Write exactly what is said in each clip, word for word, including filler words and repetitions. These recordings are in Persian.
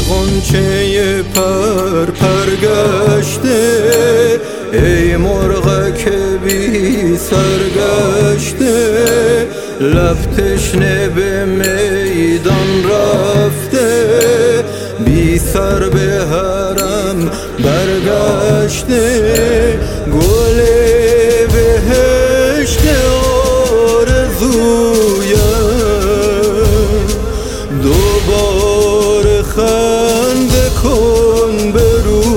غنچه پر پر گشته، ای مرغ که بی سر گشته، لب تشنه به میدان رفته، بی سر به حرم برگشته. گل بهشت آرزویم دوباره خنده کن به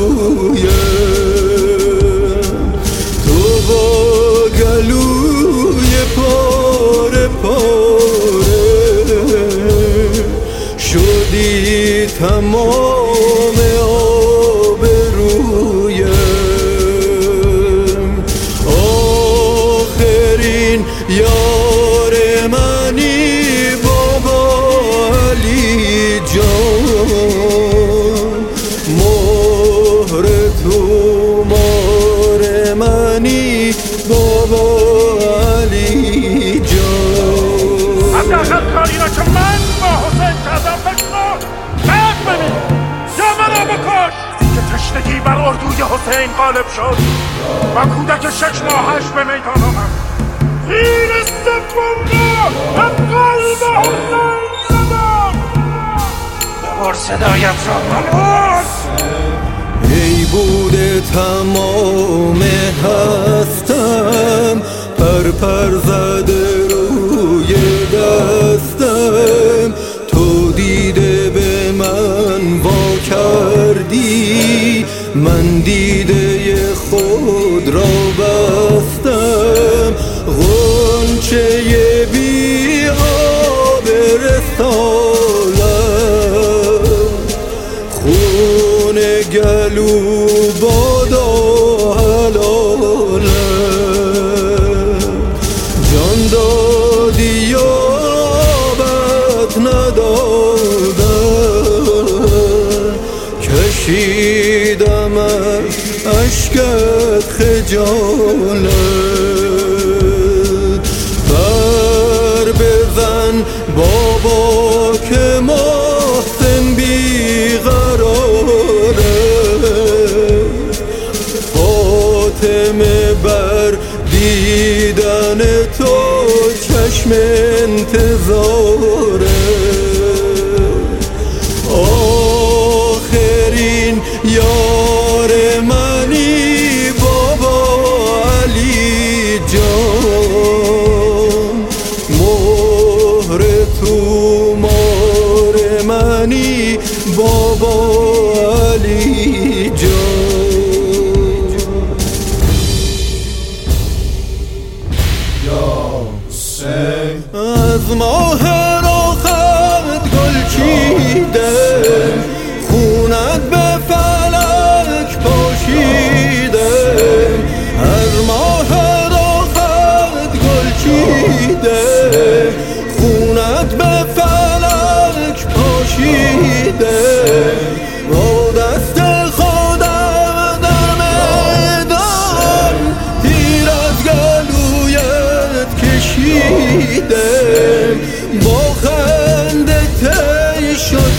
رویم، تو با گلوی پاره پاره شدی تمام آبرویم. آخرین یار منی بابا علی جان، مهر تو مار منی بابا علی جان. حداقل کاری را که من با حسین کردم بشنو، بعد ببین یا منو بکش. که تشنگی بر اردوی حسین غالب شد و کودک شش ماهش به میدان آمد. تیر سوم را به قلب حسین زدم. ببر صدایت را ببر. ای بوده تمام هستم، پر پر زده روی دستم، تو دیده به من وا کردی، من دیده خود را بستم. غنچه بی آب رسالم، خون گلو بادا حلالم، جان دادی یابت ندادم، کشیدم از اشکت خجالت. بر بزن بابا که محسن بیقراره، فاطمه بر دیدن تو چشم انتظاره. آخرین یار منی بابا علی جان، مهر تو مار منی بابا علی جان. از ماه راحت گل چیده، خونت به فلک پاشیده. از ماه راحت گل چیده، خونت به فلک پاشیده. با دست خودم در میدان تیر از گلویت کشیدم، با خنده تی شد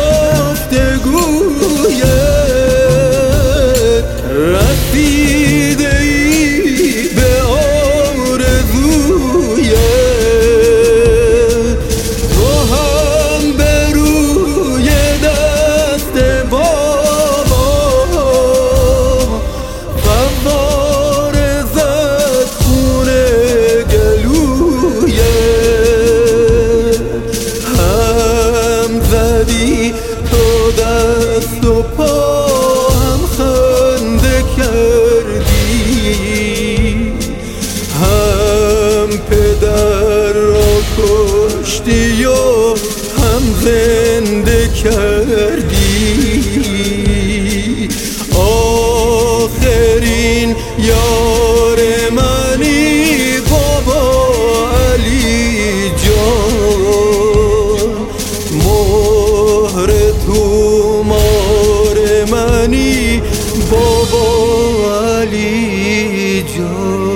گفتگویت، رسیده ای به آرزویت. تو هم به روی دست بابا فواره زد خون گلویت، هم زدی تو دست و پا، هم خنده کردی، هم پدر را کشتی و هم زنده کردی. آخرین یار منی بابا علی جان، مهر تو مار منی بابا علی جان.